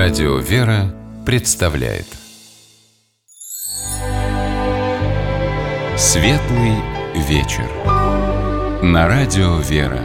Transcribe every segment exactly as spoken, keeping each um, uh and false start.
Радио «Вера» представляет Светлый вечер на Радио «Вера».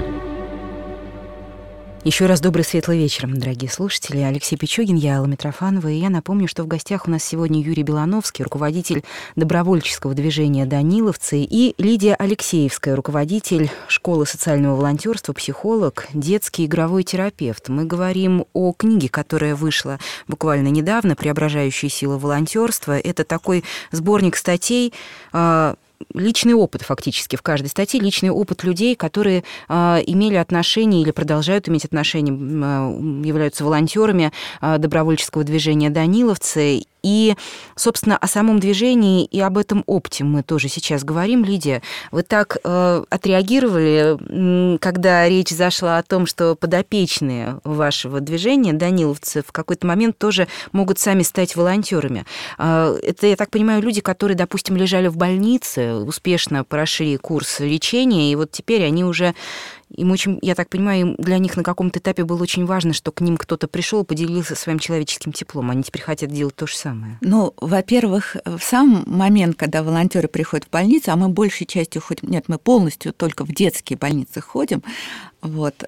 Еще раз добрый светлый вечер, дорогие слушатели. Алексей Пичугин, я Алла Митрофанова. И я напомню, что в гостях у нас сегодня Юрий Белановский, руководитель добровольческого движения «Даниловцы», и Лидия Алексеевская, руководитель школы социального волонтерства, психолог, детский игровой терапевт. Мы говорим о книге, которая вышла буквально недавно, «Преображающие силы волонтерства». Это такой сборник статей, личный опыт фактически в каждой статье, личный опыт людей, которые э, имели отношение или продолжают иметь отношение, э, являются волонтерами э, добровольческого движения «Даниловцы». И, собственно, о самом движении и об этом опыте мы тоже сейчас говорим. Лидия, вы так э, отреагировали, когда речь зашла о том, что подопечные вашего движения, даниловцы, в какой-то момент тоже могут сами стать волонтерами. Э, это, я так понимаю, люди, которые, допустим, лежали в больнице, успешно прошли курс лечения, и вот теперь они уже... Им очень, я так понимаю, для них на каком-то этапе было очень важно, что к ним кто-то пришел, поделился своим человеческим теплом. Они теперь хотят делать то же самое. Ну, во-первых, в сам момент, когда волонтеры приходят в больницу, а мы большей частью ходим, нет, мы полностью только в детские больницы ходим, вот,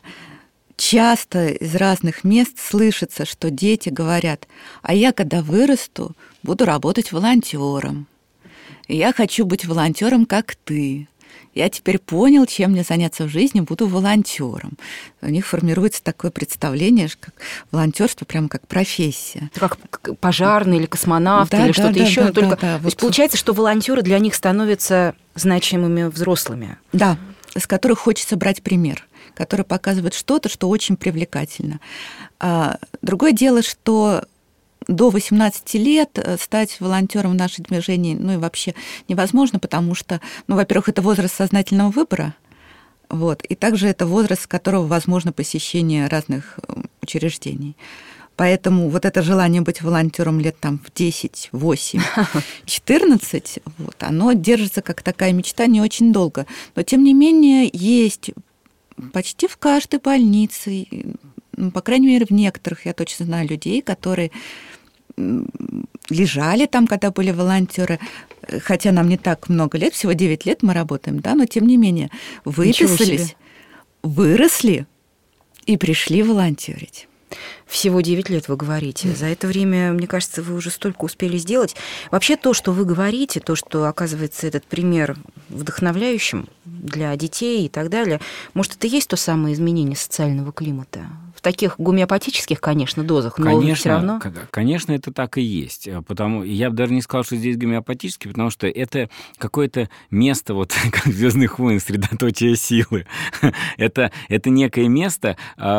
часто из разных мест слышится, что дети говорят: а я, когда вырасту, буду работать волонтером. Я хочу быть волонтером, как ты. Я теперь понял, чем мне заняться в жизни, буду волонтером. У них формируется такое представление, как волонтерство прямо как профессия. Это как пожарный или космонавт, да, или да, что-то да, еще. Да, только... да, да, То вот... есть получается, что волонтеры для них становятся значимыми взрослыми. Да, с которых хочется брать пример, которые показывают что-то, что очень привлекательно. А другое дело, что до восемнадцати лет стать волонтером в нашем движении, ну и вообще невозможно, потому что, ну, во-первых, это возраст сознательного выбора, вот, и также это возраст, с которого возможно посещение разных учреждений. Поэтому вот это желание быть волонтером лет там в десять, восемь, четырнадцать, вот, оно держится как такая мечта не очень долго. Но, тем не менее, есть почти в каждой больнице, ну, по крайней мере, в некоторых, я точно знаю людей, которые лежали там, когда были волонтеры, хотя нам не так много лет, всего девять лет мы работаем, да, но тем не менее выписались, выросли и пришли волонтерить. Всего девять лет, вы говорите. За это время, мне кажется, вы уже столько успели сделать. Вообще то, что вы говорите, то, что оказывается этот пример вдохновляющим для детей и так далее, может, это и есть то самое изменение социального климата? В таких гомеопатических, конечно, дозах, но конечно, все равно... Конечно, это так и есть. Потому, я бы даже не сказал, что здесь гомеопатический, потому что это какое-то место, вот как в «Звездных войнах», средоточие силы. это, это некое место,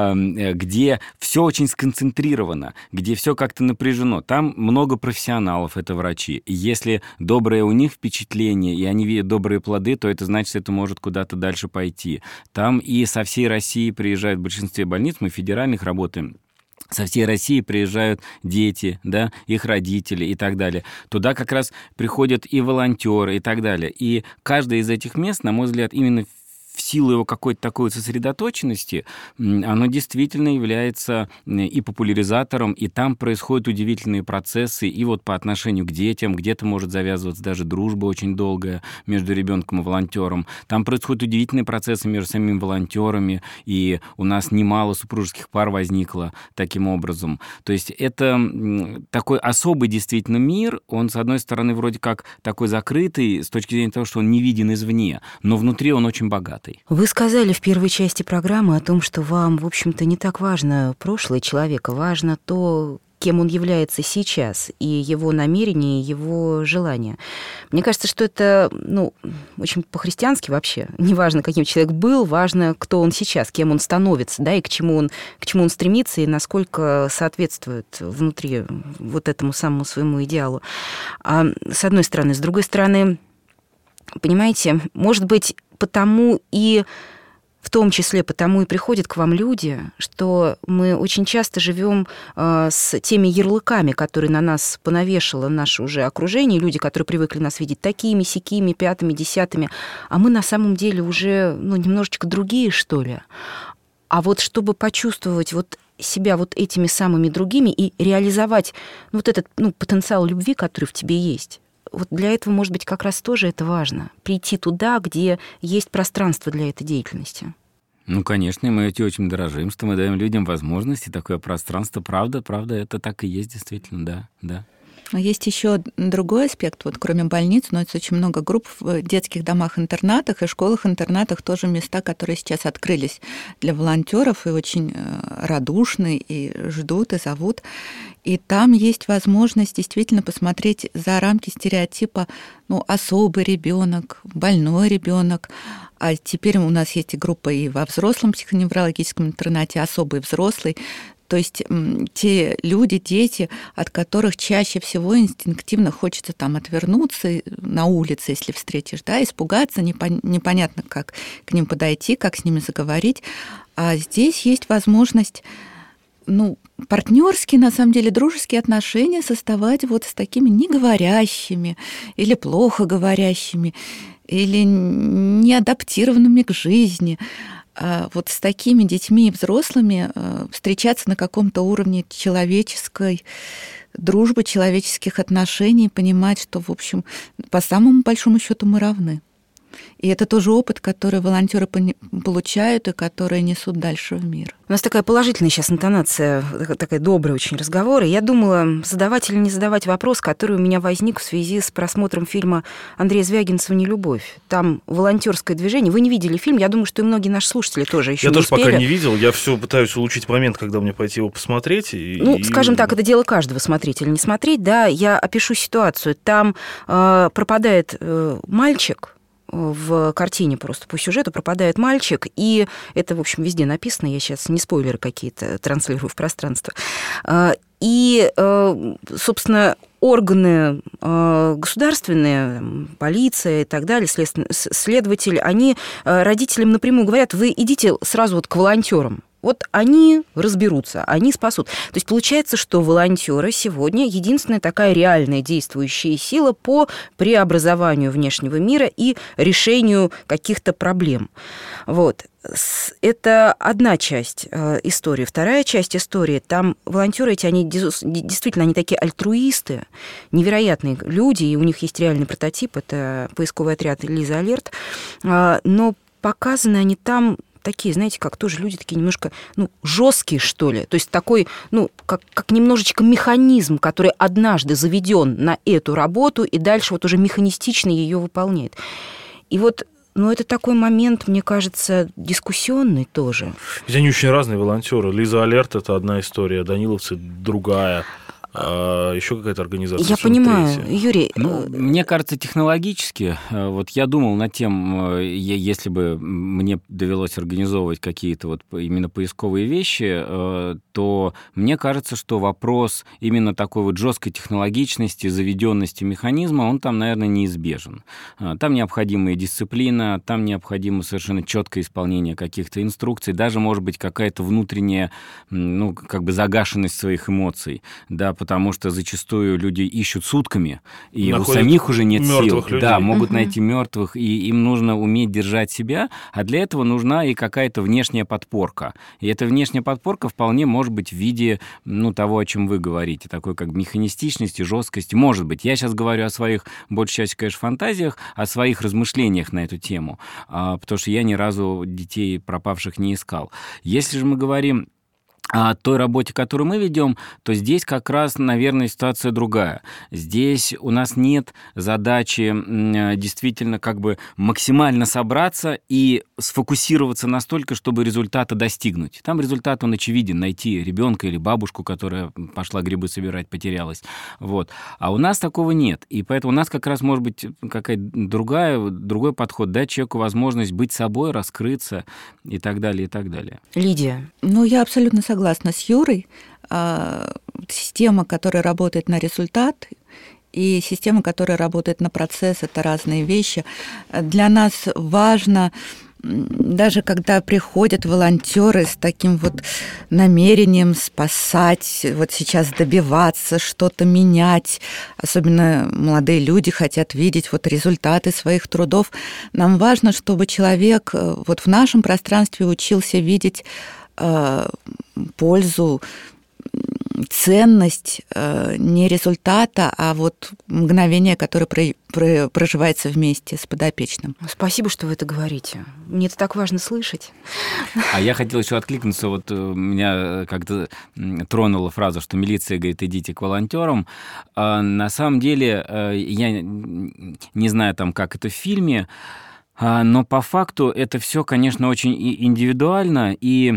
где все очень сконцентрировано, где все как-то напряжено. Там много профессионалов, это врачи. Если доброе у них впечатление, и они видят добрые плоды, то это значит, что это может куда-то дальше пойти. Там и со всей России приезжают в большинстве больниц, мы федеральных работаем, со всей России приезжают дети, да, их родители и так далее. Туда как раз приходят и волонтеры и так далее. И каждое из этих мест, на мой взгляд, именно в силу его какой-то такой сосредоточенности, оно действительно является и популяризатором, и там происходят удивительные процессы, и вот по отношению к детям, где-то может завязываться даже дружба очень долгая между ребенком и волонтером. Там происходят удивительные процессы между самими волонтерами, и у нас немало супружеских пар возникло таким образом. То есть это такой особый действительно мир, он, с одной стороны, вроде как такой закрытый, с точки зрения того, что он не виден извне, но внутри он очень богатый. Вы сказали в первой части программы о том, что вам, в общем-то, не так важно прошлое человека, важно то, кем он является сейчас, и его намерения, и его желания. Мне кажется, что это, ну, очень по-христиански вообще. Не важно, каким человек был, важно, кто он сейчас, кем он становится, да, и к чему он, к чему он стремится, и насколько соответствует внутри вот этому самому своему идеалу. А, с одной стороны. С другой стороны, понимаете, может быть, потому и в том числе потому и приходят к вам люди, что мы очень часто живем э, с теми ярлыками, которые на нас понавешало наше уже окружение, люди, которые привыкли нас видеть такими, сякими, пятыми, десятыми, а мы на самом деле уже, ну, немножечко другие, что ли. А вот чтобы почувствовать вот себя вот этими самыми другими и реализовать вот этот ну, потенциал любви, который в тебе есть. Вот для этого, может быть, как раз тоже это важно. Прийти туда, где есть пространство для этой деятельности. Ну, конечно, и мы этим очень дорожим, что мы даем людям возможности, такое пространство. Правда, правда, это так и есть, действительно, да, да. Есть еще другой аспект, вот кроме больниц, но есть очень много групп в детских домах-интернатах и школах-интернатах, тоже места, которые сейчас открылись для волонтеров и очень радушны, и ждут, и зовут. И там есть возможность действительно посмотреть за рамки стереотипа, ну, особый ребенок, больной ребенок. А теперь у нас есть и группа и во взрослом психоневрологическом интернате, особый взрослый. То есть те люди, дети, от которых чаще всего инстинктивно хочется там отвернуться на улице, если встретишь, да, испугаться, непонятно, как к ним подойти, как с ними заговорить. А здесь есть возможность, ну, партнерские, на самом деле, дружеские отношения создавать вот с такими неговорящими или плохо говорящими, или неадаптированными к жизни. Вот с такими детьми и взрослыми встречаться на каком-то уровне человеческой дружбы, человеческих отношений, понимать, что, в общем, по самому большому счету мы равны. И это тоже опыт, который волонтеры получают и которые несут дальше в мир. У нас такая положительная сейчас интонация, такая добрая очень разговор. И я думала, задавать или не задавать вопрос, который у меня возник в связи с просмотром фильма Андрея Звягинцева «Нелюбовь». Там волонтерское движение. Вы не видели фильм? Я думаю, что и многие наши слушатели тоже еще я не тоже успели. Пока не видел. Я все пытаюсь улучшить момент, когда мне пойти его посмотреть. И... Ну, скажем так, это дело каждого, смотреть или не смотреть. Да, я опишу ситуацию. Там э, пропадает э, мальчик. В картине просто по сюжету пропадает мальчик, и это, в общем, везде написано, я сейчас не спойлеры какие-то транслирую в пространство. И, собственно, органы государственные, полиция и так далее, следователи, они родителям напрямую говорят, вы идите сразу вот к волонтерам. Вот они разберутся, они спасут. То есть получается, что волонтеры сегодня единственная такая реальная действующая сила по преобразованию внешнего мира и решению каких-то проблем. Вот. Это одна часть истории. Вторая часть истории, там волонтеры эти, они действительно они такие альтруисты, невероятные люди, и у них есть реальный прототип, это поисковый отряд Лиза Алерт, но показаны они там такие, знаете, как тоже люди такие немножко, ну, жесткие, что ли. То есть такой, ну, как, как немножечко механизм, который однажды заведен на эту работу и дальше вот уже механистично ее выполняет. И вот, ну, это такой момент, мне кажется, дискуссионный тоже. Ведь они очень разные волонтеры. Лиза Алерт – это одна история, Даниловцы – другая. А еще какая-то организация. Я понимаю, третья. Юрий. Ну, мне кажется, технологически, вот я думал над тем, если бы мне довелось организовывать какие-то вот именно поисковые вещи, то мне кажется, что вопрос именно такой вот жесткой технологичности, заведенности механизма, он там, наверное, неизбежен. Там необходима и дисциплина, там необходимо совершенно четкое исполнение каких-то инструкций, даже, может быть, какая-то внутренняя, ну, как бы загашенность своих эмоций, да, потому что зачастую люди ищут сутками, и находят у самих уже нет сил. Людей. Да, могут uh-huh. найти мертвых, и им нужно уметь держать себя, а для этого нужна и какая-то внешняя подпорка. И эта внешняя подпорка вполне может быть в виде, ну, того, о чем вы говорите, такой как механистичности, жесткости. Может быть. Я сейчас говорю о своих, большей части, конечно, фантазиях, о своих размышлениях на эту тему, потому что я ни разу детей пропавших не искал. Если же мы говорим о той работе, которую мы ведем, то здесь как раз, наверное, ситуация другая. Здесь у нас нет задачи действительно как бы максимально собраться и сфокусироваться настолько, чтобы результата достигнуть. Там результат, он очевиден, найти ребенка или бабушку, которая пошла грибы собирать, потерялась. Вот. А у нас такого нет. И поэтому у нас как раз может быть какая-то другая, другой подход, дать человеку возможность быть собой, раскрыться и так далее, и так далее. Лидия. Ну, я абсолютно согласна. Согласна с Юрой, система, которая работает на результат, и система, которая работает на процесс, это разные вещи. Для нас важно, даже когда приходят волонтеры с таким вот намерением спасать, вот сейчас добиваться, что-то менять, особенно молодые люди хотят видеть вот результаты своих трудов, нам важно, чтобы человек вот в нашем пространстве учился видеть пользу, ценность не результата, а вот мгновение, которое проживается вместе с подопечным. Спасибо, что вы это говорите. Мне это так важно слышать. А я хотел еще откликнуться. Вот меня как-то тронула фраза, что милиция говорит, идите к волонтерам. На самом деле, я не знаю, там, как это в фильме, но по факту это все, конечно, очень индивидуально, и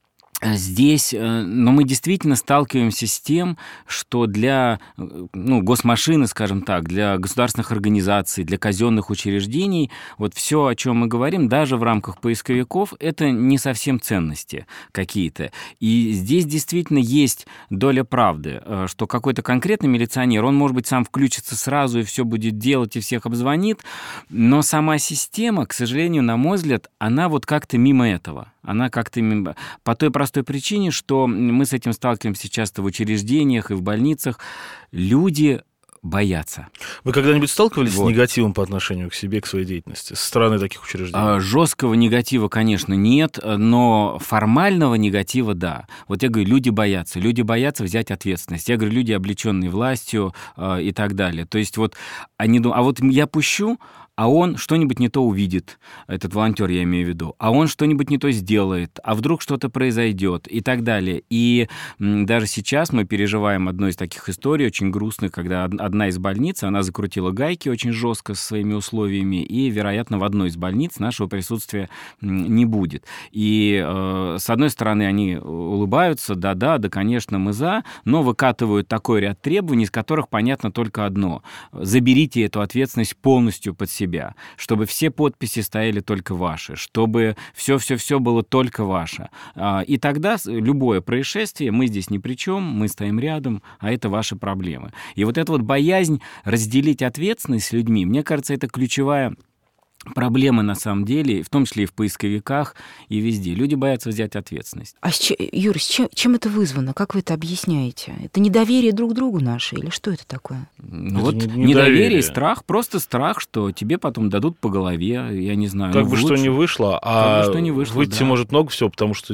здесь, но мы действительно сталкиваемся с тем, что для, ну, госмашины, скажем так, для государственных организаций, для казенных учреждений, вот все, о чем мы говорим, даже в рамках поисковиков, это не совсем ценности какие-то. И здесь действительно есть доля правды, что какой-то конкретный милиционер, он, может быть, сам включится сразу и все будет делать, и всех обзвонит, но сама система, к сожалению, на мой взгляд, она вот как-то мимо этого. Она как-то мимо... По той простой причине, что мы с этим сталкиваемся часто в учреждениях и в больницах. Люди боятся. Вы когда-нибудь сталкивались вот. с негативом по отношению к себе, к своей деятельности, со стороны таких учреждений? А, жесткого негатива, конечно, нет, но формального негатива, да. Вот я говорю, люди боятся. Люди боятся взять ответственность. Я говорю, люди, облеченные властью э, и так далее. То есть вот они думают, а вот я пущу, а он что-нибудь не то увидит, этот волонтер, я имею в виду, а он что-нибудь не то сделает, а вдруг что-то произойдет и так далее. И даже сейчас мы переживаем одну из таких историй, очень грустных, когда одна из больниц, она закрутила гайки очень жестко со своими условиями, и, вероятно, в одной из больниц нашего присутствия не будет. И, э, с одной стороны, они улыбаются, да-да, да, конечно, мы за, но выкатывают такой ряд требований, из которых понятно только одно. Заберите эту ответственность полностью под себя, чтобы все подписи стояли только ваши, чтобы все-все-все было только ваше. И тогда любое происшествие, мы здесь ни при чем, мы стоим рядом, а это ваши проблемы. И вот эта вот боязнь разделить ответственность с людьми, мне кажется, это ключевая проблемы на самом деле, в том числе и в поисковиках, и везде. Люди боятся взять ответственность. А с чем, Юра, с чем, чем это вызвано? Как вы это объясняете? Это недоверие друг к другу наше или что это такое? Ну, это вот не, недоверие, недоверие, страх, просто страх, что тебе потом дадут по голове, я не знаю. Как ну, бы лучше, что ни вышло, а что не вышло, выйти да. может много всего, потому что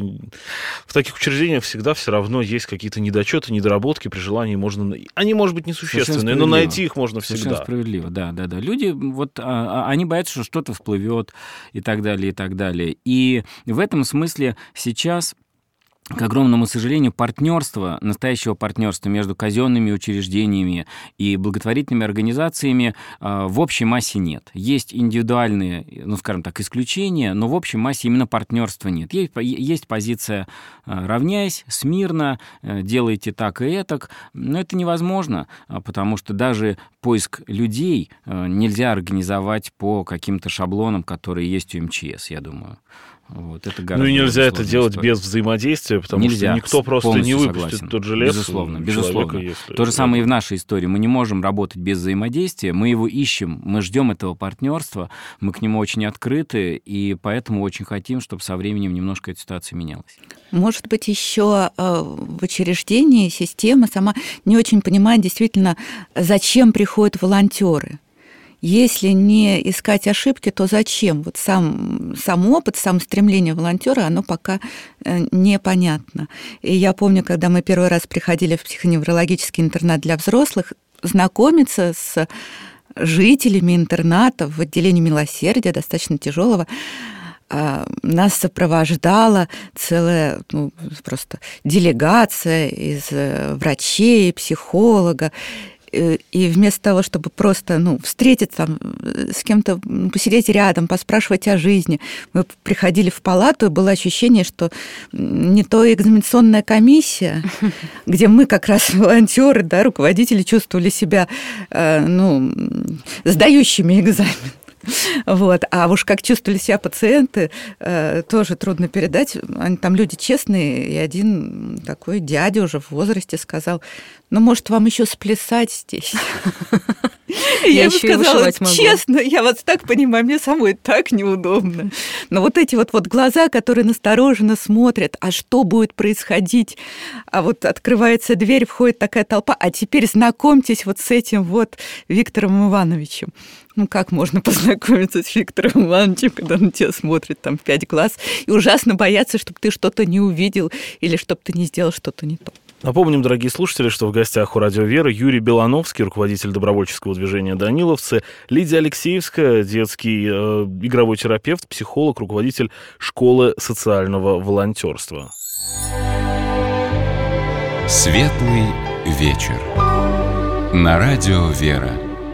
в таких учреждениях всегда все равно есть какие-то недочеты, недоработки, при желании можно... Они, может быть, несущественные, но найти их можно всегда. Совершенно справедливо, да, да, да. Люди, вот, а, они боятся, что что-то всплывет, и так далее, и так далее. И в этом смысле сейчас, к огромному сожалению, партнерства, настоящего партнерства между казенными учреждениями и благотворительными организациями в общей массе нет. Есть индивидуальные, ну, скажем так, исключения, но в общей массе именно партнерства нет. Есть, есть позиция «равняйсь», «смирно», «делайте так и этак», но это невозможно, потому что даже поиск людей нельзя организовать по каким-то шаблонам, которые есть у эм че эс, я думаю. Вот, это ну и нельзя это делать история. Без взаимодействия, потому нельзя, что никто просто не выпустит согласен. Тот же лес. Безусловно, безусловно. Если То же самое и в нашей истории. Мы не можем работать без взаимодействия, мы его ищем, мы ждем этого партнерства, мы к нему очень открыты, и поэтому очень хотим, чтобы со временем немножко эта ситуация менялась. Может быть, еще в учреждении система сама не очень понимает действительно, зачем приходят волонтеры. Если не искать ошибки, то зачем? Вот сам, сам опыт, сам стремление волонтера, оно пока непонятно. И я помню, когда мы первый раз приходили в психоневрологический интернат для взрослых, знакомиться с жителями интерната в отделении милосердия, достаточно тяжелого, нас сопровождала целая, ну, просто делегация из врачей, психолога. И вместо того, чтобы просто, ну, встретиться там, с кем-то, посидеть рядом, поспрашивать о жизни, мы приходили в палату, и было ощущение, что не то экзаменационная комиссия, где мы как раз волонтеры, да, руководители чувствовали себя, ну, сдающими экзамен. Вот. А уж как чувствовали себя пациенты, тоже трудно передать. Они там люди честные, и один такой дядя уже в возрасте сказал: ну, может, вам еще сплясать здесь? Я ему сказала: честно, я вас так понимаю, мне самой так неудобно. Но вот эти вот, вот глаза, которые настороженно смотрят, а что будет происходить? А вот открывается дверь, входит такая толпа, а теперь знакомьтесь вот с этим вот Виктором Ивановичем. Ну, как можно познакомиться с Виктором Ивановичем, когда он на тебя смотрит там в пять глаз, и ужасно бояться, чтобы ты что-то не увидел или чтобы ты не сделал что-то не то. Напомним, дорогие слушатели, что в гостях у «Радио Вера» Юрий Белановский, руководитель добровольческого движения «Даниловцы», Лидия Алексеевская, детский э, игровой терапевт, психолог, руководитель школы социального волонтерства. Светлый вечер. На «Радио Вера».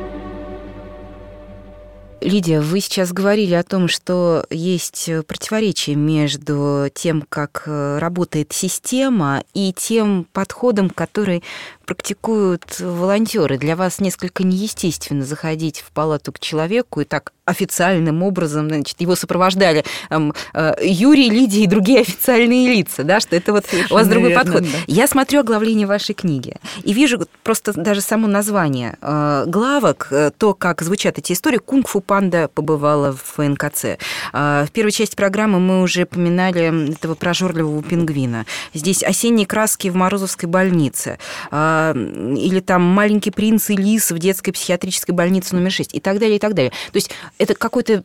Лидия, вы сейчас говорили о том, что есть противоречие между тем, как работает система, и тем подходом, который практикуют волонтеры. Для вас несколько неестественно заходить в палату к человеку и так официальным образом, значит, его сопровождали эм, э, Юрий, Лидия и другие официальные лица, да, что это вот совершенно у вас другой верно, подход. Да. Я смотрю оглавление вашей книги и вижу просто даже само название э, главок, э, то, как звучат эти истории. «Кунг-фу панда побывала в эн ка цэ». Э, в первой части программы мы уже поминали этого прожорливого пингвина. Здесь «Осенние краски в Морозовской больнице». Э, или там «Маленький принц и лис в детской психиатрической больнице номер шесть» и так далее, и так далее. То есть это какой-то...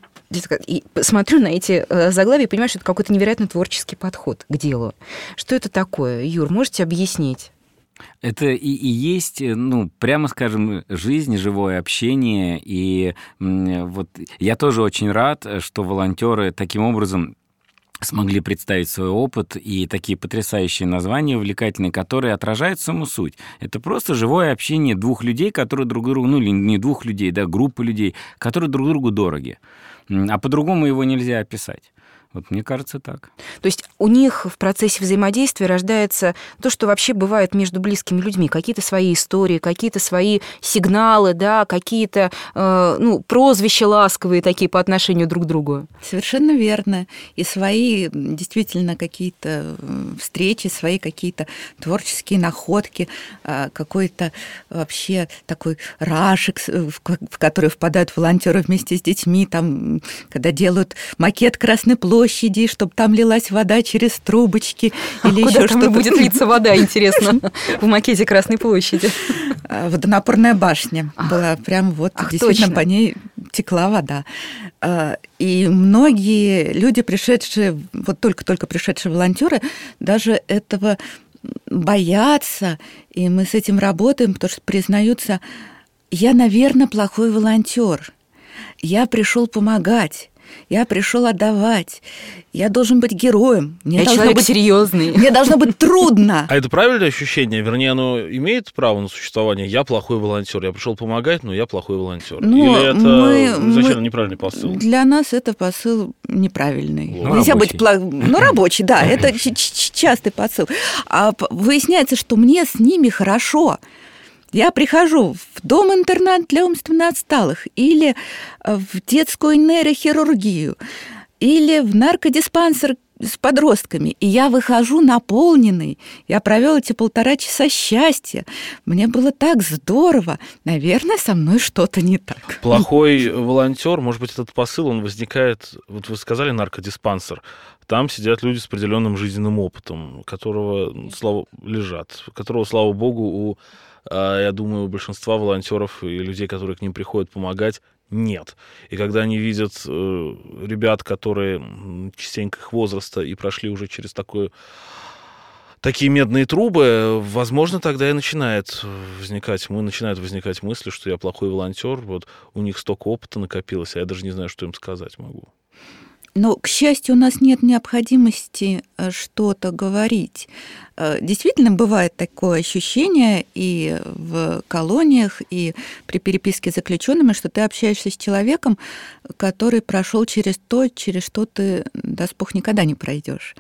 И смотрю на эти заглавия и понимаю, что это какой-то невероятно творческий подход к делу. Что это такое? Юр, можете объяснить? Это и, и есть, ну, прямо скажем, жизнь, живое общение. И вот я тоже очень рад, что волонтеры таким образом смогли представить свой опыт и такие потрясающие названия увлекательные, которые отражают саму суть. Это просто живое общение двух людей, которые друг другу, ну, или не двух людей, да, группы людей, которые друг другу дороги. А по-другому его нельзя описать. Вот мне кажется так. То есть у них в процессе взаимодействия рождается то, что вообще бывает между близкими людьми. Какие-то свои истории, какие-то свои сигналы, да, какие-то э, ну, прозвища ласковые такие по отношению друг к другу. Совершенно верно. И свои действительно какие-то встречи, свои какие-то творческие находки, какой-то вообще такой рашек, в который впадают волонтеры вместе с детьми, там, когда делают макет Красной площади, площади, чтобы там лилась вода через трубочки. А или куда еще там что-то будет литься вода, интересно, в макете Красной площади? Водонапорная башня была прям вот, действительно по ней текла вода. И многие люди, пришедшие, вот только-только пришедшие волонтеры, даже этого боятся, и мы с этим работаем, потому что признаются: я, наверное, плохой волонтер, я пришел помогать. Я пришел отдавать. Я должен быть героем. Мне я человек быть... серьезный. Мне должно быть трудно. А это правильное ощущение? Вернее, оно имеет право на существование? Я плохой волонтер. Я пришел помогать, но я плохой волонтер. Но Или это мы, изначально мы... неправильный посыл? Для нас это посыл неправильный. Ну, Нельзя рабочий. быть плохим. Ну, рабочий, да. Это частый посыл. А выясняется, что мне с ними хорошо. Я прихожу в дом-интернат для умственно отсталых, или в детскую нейрохирургию, или в наркодиспансер с подростками, и я выхожу наполненный. Я провел эти полтора часа счастья. Мне было так здорово. Наверное, со мной что-то не так. Плохой волонтер, может быть, этот посыл, он возникает, вот вы сказали, наркодиспансер. Там сидят люди с определенным жизненным опытом, которого, слава, лежат, которого, слава богу, у, я думаю, у большинства волонтеров и людей, которые к ним приходят помогать, нет. И когда они видят э, ребят, которые частенько их возраста и прошли уже через такое, такие медные трубы, возможно, тогда и начинает возникать, мы начинают возникать мысли, что я плохой волонтер, вот у них столько опыта накопилось, а я даже не знаю, что им сказать могу. Но, к счастью, у нас нет необходимости что-то говорить. Действительно, бывает такое ощущение и в колониях, и при переписке с заключенными, что ты общаешься с человеком, который прошел через то, через что ты, даст Бог, никогда не пройдешь.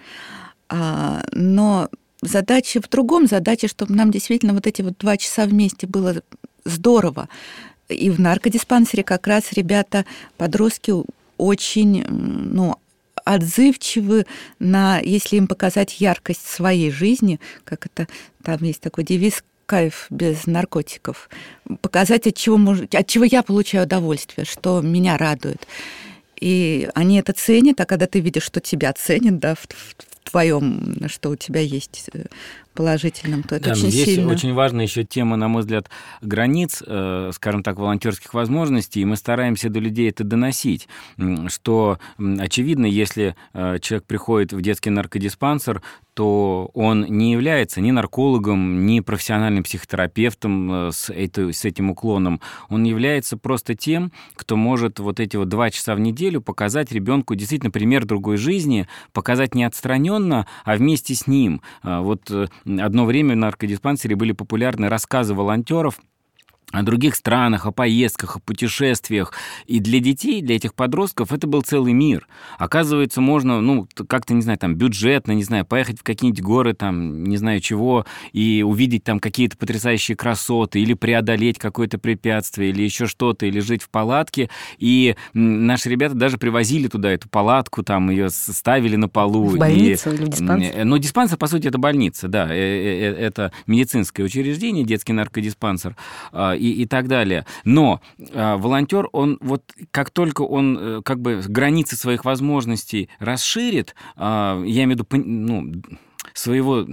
Но задача в другом, задача, чтобы нам действительно вот эти вот два часа вместе было здорово. И в наркодиспансере как раз ребята, подростки, очень, ну, отзывчивы на, если им показать яркость своей жизни, как это, там есть такой девиз «Кайф без наркотиков», показать, от чего, от чего я получаю удовольствие, что меня радует. И они это ценят, а когда ты видишь, что тебя ценят, да, в, в твоем, что у тебя есть положительном, то это да, очень здесь сильно. Очень важная еще тема, на мой взгляд, границ, э, скажем так, волонтерских возможностей, и мы стараемся до людей это доносить, что, очевидно, если э, человек приходит в детский наркодиспансер, то он не является ни наркологом, ни профессиональным психотерапевтом с, это, с этим уклоном. Он является просто тем, кто может вот эти вот два часа в неделю показать ребенку действительно пример другой жизни, показать не отстраненно, а вместе с ним. Вот одно время в наркодиспансере были популярны рассказы волонтеров о других странах, о поездках, о путешествиях. И для детей, для этих подростков это был целый мир. Оказывается, можно, ну, как-то, не знаю, там, бюджетно, не знаю, поехать в какие-нибудь горы, там, не знаю чего, и увидеть там какие-то потрясающие красоты, или преодолеть какое-то препятствие, или еще что-то, или жить в палатке. И наши ребята даже привозили туда эту палатку, там, ее ставили на полу. В больницу и... или в диспансер? Ну, диспансер, по сути, это больница, да. Это медицинское учреждение, детский наркодиспансер. И, и так далее. Но э, волонтер, он вот как только он э, как бы границы своих возможностей расширит, э, я имею в виду, ну, своего,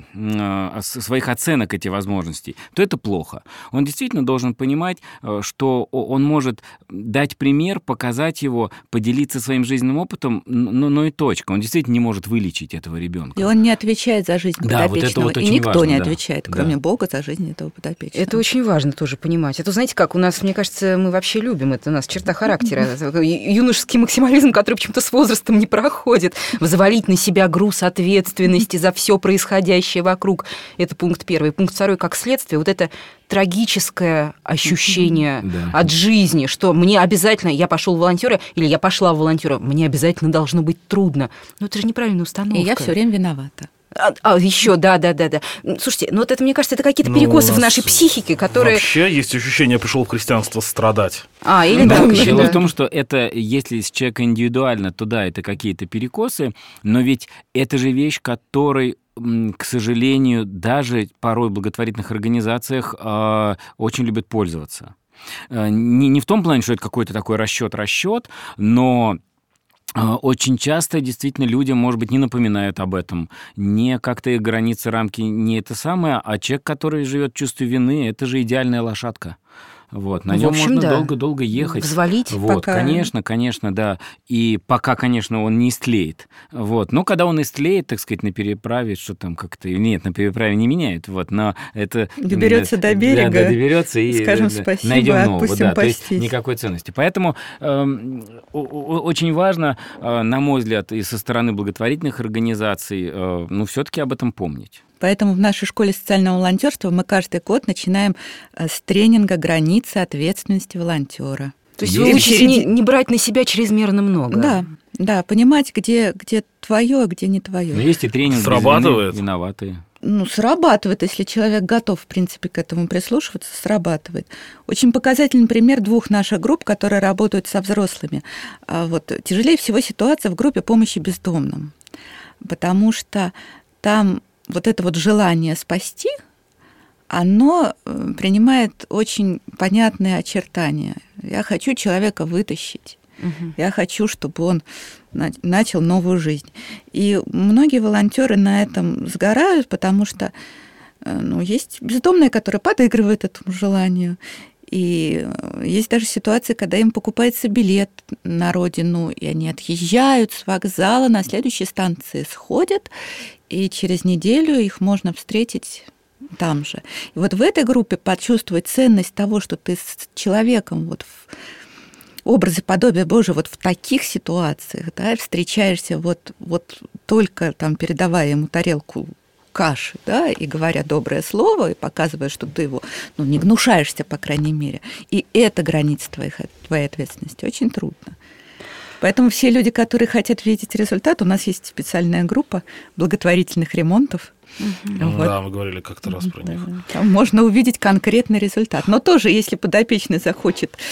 своих оценок этих возможностей, то это плохо. Он действительно должен понимать, что он может дать пример, показать его, поделиться своим жизненным опытом, но, но и точка. Он действительно не может вылечить этого ребенка. И он не отвечает за жизнь да, подопечного. Вот это вот и очень никто важно, не да. отвечает, да. кроме Бога, за жизнь этого подопечного. Это очень важно тоже понимать. Это, знаете как, у нас, мне кажется, мы вообще любим, это у нас черта характера. Юношеский максимализм, который почему-то с возрастом не проходит. Взвалить на себя груз ответственности за все происходящее вокруг. Это пункт первый. Пункт второй, как следствие, вот это трагическое ощущение да. от жизни, что мне обязательно, я пошел в волонтера или я пошла в волонтера, мне обязательно должно быть трудно. Но это же неправильная установка. И я все время виновата. А, а еще, да, да, да, да. Слушайте, ну вот это, мне кажется, это какие-то перекосы ну, в нашей психике, которые... Вообще есть ощущение, пришел в христианство страдать. А, или да, да, дело да. в том, что это, если с человека индивидуально, то да, это какие-то перекосы, но ведь это же вещь, которой, к сожалению, даже порой в благотворительных организациях э, очень любят пользоваться. Э, не, не в том плане, что это какой-то такой расчет-расчет, но... Очень часто действительно людям, может быть, не напоминают об этом, не как-то их границы, рамки, не это самое, а человек, который живет в чувстве вины, это же идеальная лошадка. Вот, на Ну, нем общем, можно да. долго-долго ехать. Взвалить вот, пока... Конечно, конечно, да. И пока, конечно, он не истлеет. Вот. Но когда он истлеет, так сказать, на переправе, что там как-то... Нет, на переправе не меняют. Вот, но это... Доберется до берега. Да, да, доберется и скажем спасибо, найдем нового. отпустим Да, пастись. то есть никакой ценности. Поэтому э, очень важно, э, на мой взгляд, и со стороны благотворительных организаций, э, ну, все-таки об этом помнить. Поэтому в нашей школе социального волонтерства мы каждый год начинаем с тренинга «Границы ответственности волонтера». То есть вы учите не, не брать на себя чрезмерно много. Да, да, понимать, где, где твое, а где не твое. Но есть и тренинг, срабатывает. Виноватые. Ну, срабатывает, если человек готов, в принципе, к этому прислушиваться, срабатывает. Очень показательный пример двух наших групп, которые работают со взрослыми. Вот, тяжелее всего ситуация в группе помощи бездомным, потому что там вот это вот желание спасти, оно принимает очень понятные очертания. Я хочу человека вытащить. Угу. Я хочу, чтобы он начал новую жизнь. И многие волонтеры на этом сгорают, потому что ну, есть бездомные, которые подыгрывают этому желанию. И есть даже ситуации, когда им покупается билет на родину, и они отъезжают с вокзала, на следующей станции сходят, и через неделю их можно встретить там же. И вот в этой группе почувствовать ценность того, что ты с человеком вот в образе подобия Божия вот в таких ситуациях, да, встречаешься вот, вот только там, передавая ему тарелку каши, да, и говоря доброе слово, и показывая, что ты его, ну, не гнушаешься, по крайней мере. И это граница твоих, твоей ответственности. Очень трудно. Поэтому все люди, которые хотят видеть результат, у нас есть специальная группа благотворительных ремонтов. Угу. Вот. Да, мы говорили как-то раз про них. Там можно увидеть конкретный результат. Но тоже, если подопечный захочет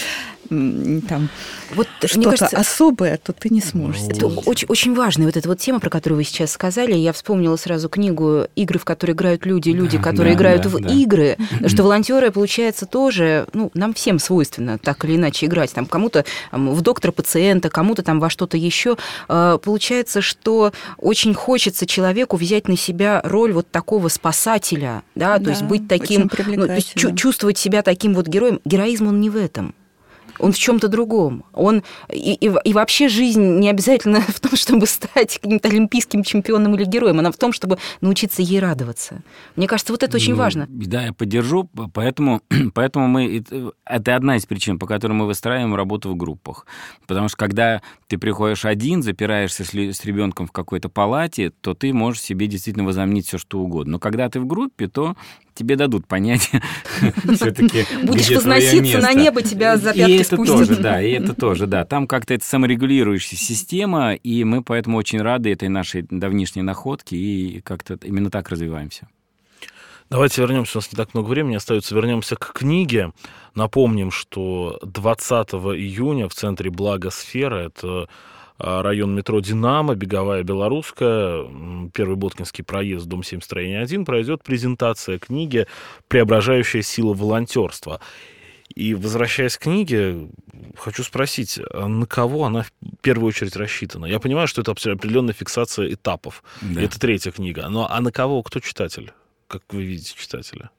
там вот, что-то кажется, особое, то ты не сможешь. Это очень, очень важная вот эта вот тема, про которую вы сейчас сказали. Я вспомнила сразу книгу «Игры, в которые играют люди, люди, Да, которые да, играют да, в да. игры», что волонтеры, получается, тоже, ну, нам всем свойственно так или иначе играть. Там кому-то в доктора-пациента, кому-то там во что-то еще. Получается, что очень хочется человеку взять на себя роль вот такого спасателя, да, Да, то есть быть таким, ну, то есть чу- чувствовать себя таким вот героем. Героизм, он не в этом. Он в чем-то другом. Он и, и, и вообще жизнь не обязательно в том, чтобы стать каким-то олимпийским чемпионом или героем. Она в том, чтобы научиться ей радоваться. Мне кажется, вот это очень Ну, важно. Да, я поддержу. Поэтому, поэтому мы... Это одна из причин, по которой мы выстраиваем работу в группах. Потому что когда ты приходишь один, запираешься с, с ребенком в какой-то палате, то ты можешь себе действительно возомнить все, что угодно. Но когда ты в группе, то тебе дадут понять все-таки, будешь где твое возноситься место. на небо, тебя за пятки и это спустят. тоже, да, и это тоже, да. Там как-то это саморегулирующая система, и мы поэтому очень рады этой нашей давнишней находке и как-то именно так развиваемся. Давайте вернемся, у нас не так много времени остается, вернемся к книге. Напомним, что двадцатого июня в центре Благосфера, это район метро «Динамо», Беговая Белорусская, Первый Боткинский проезд, дом семь, строение один, пройдет презентация книги «Преображающая сила волонтерства». И, возвращаясь к книге, хочу спросить, на кого она в первую очередь рассчитана? Я понимаю, что это определенная фиксация этапов. Да. Это третья книга. Но а на кого, кто читатель? Как вы видите читателя?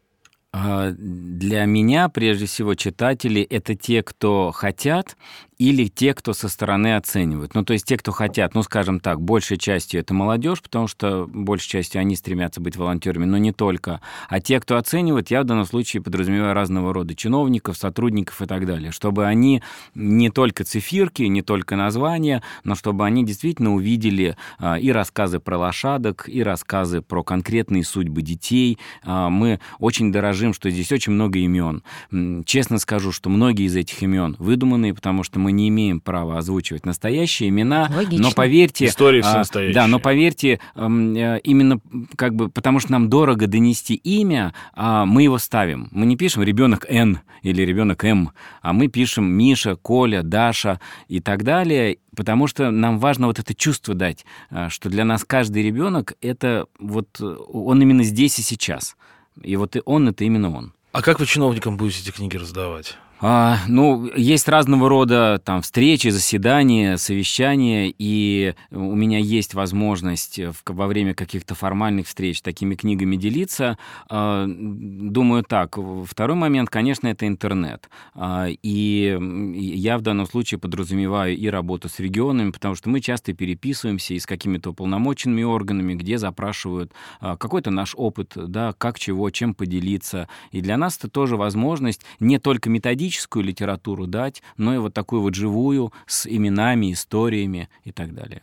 Для меня, прежде всего, читатели — это те, кто хотят, или те, кто со стороны оценивают. Ну, то есть те, кто хотят, ну, скажем так, большей частью это молодежь, потому что большей частью они стремятся быть волонтерами, но не только. А те, кто оценивает, я в данном случае подразумеваю разного рода чиновников, сотрудников и так далее, чтобы они не только цифирки, не только названия, но чтобы они действительно увидели а, и рассказы про лошадок, и рассказы про конкретные судьбы детей. А, мы очень дорожим, что здесь очень много имен. Честно скажу, что многие из этих имен выдуманные, потому что мы не имеем права озвучивать настоящие имена, логично. Но поверьте... Истории все а, настоящие. Да, но поверьте, именно как бы, потому что нам дорого донести имя, а мы его ставим. Мы не пишем ребенок Н или ребенок М, а мы пишем Миша, Коля, Даша и так далее, потому что нам важно вот это чувство дать, что для нас каждый ребенок это вот он именно здесь и сейчас. И вот он — это именно он. А как вы чиновникам будете эти книги раздавать? А, ну, есть разного рода там встречи, заседания, совещания, и у меня есть возможность в, во время каких-то формальных встреч такими книгами делиться. А, думаю так. Второй момент, конечно, это интернет. А, и я в данном случае подразумеваю и работу с регионами, потому что мы часто переписываемся и с какими-то уполномоченными органами, где запрашивают а, какой-то наш опыт, да, как, чего, чем поделиться. И для нас это тоже возможность не только методически литературу дать, но и вот такую вот живую, с именами, историями и так далее.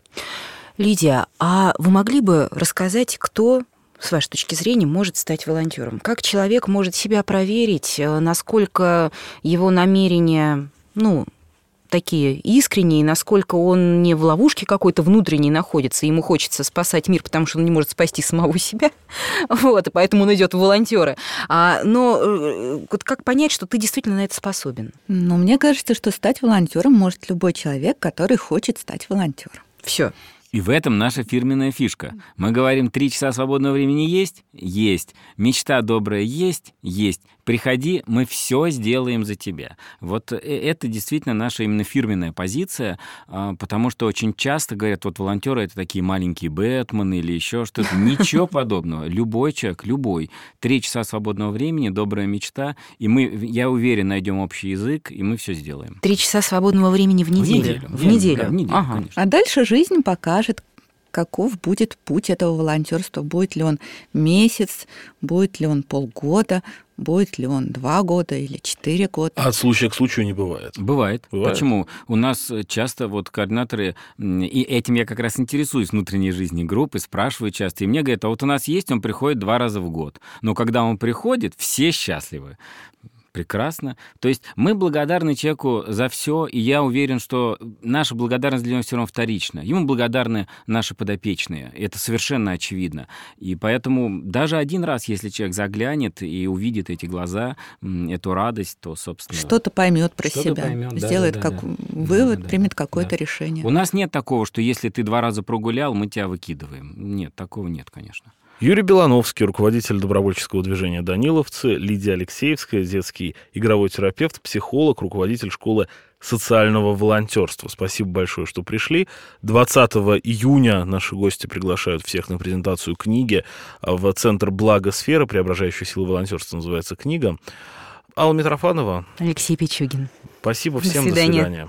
Лидия, а вы могли бы рассказать, кто, с вашей точки зрения, может стать волонтером? Как человек может себя проверить, насколько его намерения, ну, такие искренние, насколько он не в ловушке какой-то внутренней находится, ему хочется спасать мир, потому что он не может спасти самого себя, вот, и поэтому он идет в волонтеры. А, но вот как понять, что ты действительно на это способен? Ну, мне кажется, что стать волонтером может любой человек, который хочет стать волонтером. Все. И в этом наша фирменная фишка. Мы говорим, три часа свободного времени есть? Есть. Мечта добрая есть? Есть. Приходи, мы все сделаем за тебя. Вот это действительно наша именно фирменная позиция, потому что очень часто говорят, вот волонтеры — это такие маленькие Бэтмены или еще что-то. Ничего подобного. Любой человек, любой. Три часа свободного времени, добрая мечта, и мы, я уверен, найдем общий язык, и мы все сделаем. Три часа свободного времени в неделю? В неделю. В неделю, да, в неделю, ага. конечно. А дальше жизнь покажет, каков будет путь этого волонтерства. Будет ли он месяц, будет ли он полгода, будет ли он два года или четыре года. А от случая к случаю не бывает? Бывает. Бывает. Почему? У нас часто вот координаторы, и этим я как раз интересуюсь, внутренней жизни группы, спрашивают часто, и мне говорят, а вот у нас есть, он приходит два раза в год. Но когда он приходит, все счастливы. Прекрасно. То есть мы благодарны человеку за все, и я уверен, что наша благодарность для него все равно вторична. Ему благодарны наши подопечные. Это совершенно очевидно. И поэтому даже один раз, если человек заглянет и увидит эти глаза, эту радость, то, собственно... Что-то поймет про что-то себя, поймет, да, сделает да, как да, вывод, да, да, примет да, какое-то да. решение. У нас нет такого, что если ты два раза прогулял, мы тебя выкидываем. Нет, такого нет, конечно. Юрий Белановский, руководитель добровольческого движения «Даниловцы», Лидия Алексеевская, детский игровой терапевт, психолог, руководитель школы социального волонтерства. Спасибо большое, что пришли. двадцатого июня наши гости приглашают всех на презентацию книги в Центр Благосфера, преображающая сила волонтерства, называется книга. Алла Митрофанова. Алексей Пичугин. Спасибо всем. До До свидания.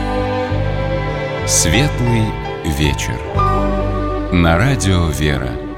свидания. Светлый вечер. На радио «Вера».